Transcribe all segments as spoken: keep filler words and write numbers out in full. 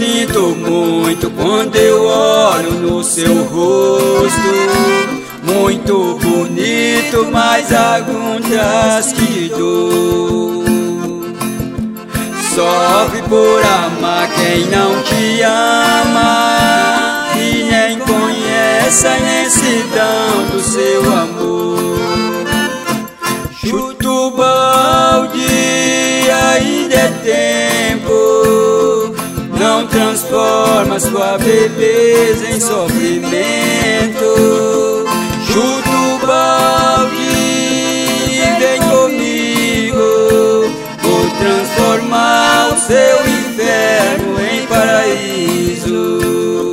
sinto muito quando eu olho no seu rosto. Muito bonito, mas aguntas que dor. Sofre por amar quem não te ama e nem conhece a imensidão do seu amor. Chuta o balde, ainda é tempo. Não transforma sua beleza em sofrimento. Chuta o balde e vem comigo. Vou transformar o seu inferno em paraíso.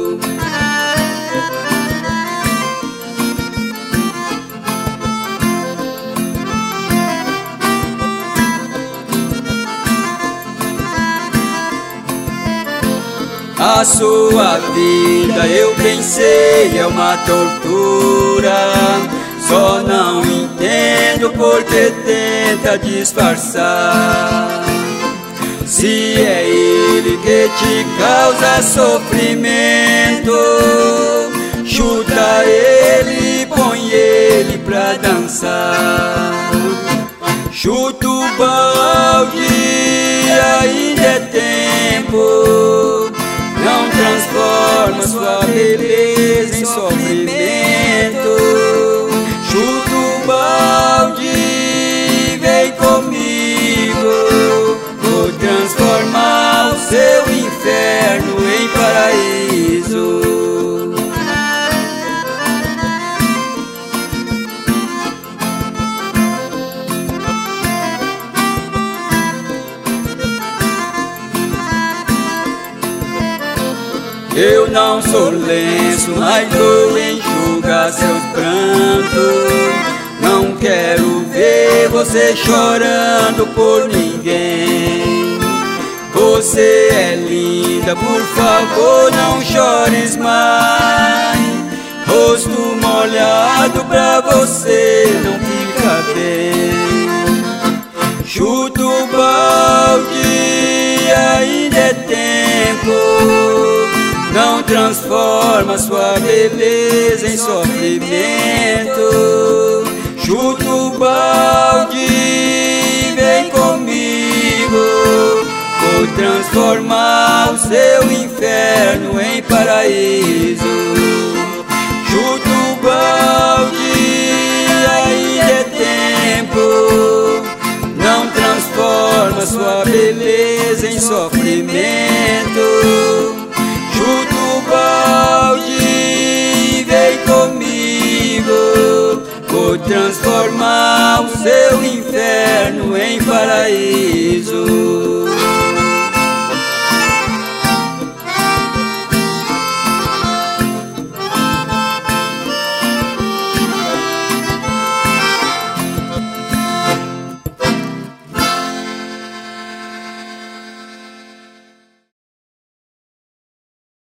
A sua vida, eu pensei, é uma tortura. Só não entendo porque tenta disfarçar. Se é ele que te causa sofrimento, chuta ele e põe ele pra dançar. Chuta o balde, ainda é tempo. Não transforma sua beleza em sofrimento. Chuta o balde e vem comigo. Vou transformar o seu inferno em paraíso. Eu não sou lenço, mas vou enxugar seus prantos. Não quero ver você chorando por ninguém. Você é linda, por favor não chores mais. Rosto molhado pra você não fica bem. Chuta o balde, ainda é tempo. Não transforma sua beleza em sofrimento. Chuta o balde e vem comigo. Vou transformar o seu inferno em paraíso. Chuta o balde, ainda é tempo. Não transforma sua beleza em sofrimento. Chuta o balde e vem comigo. Vou transformar o seu inferno em paraíso.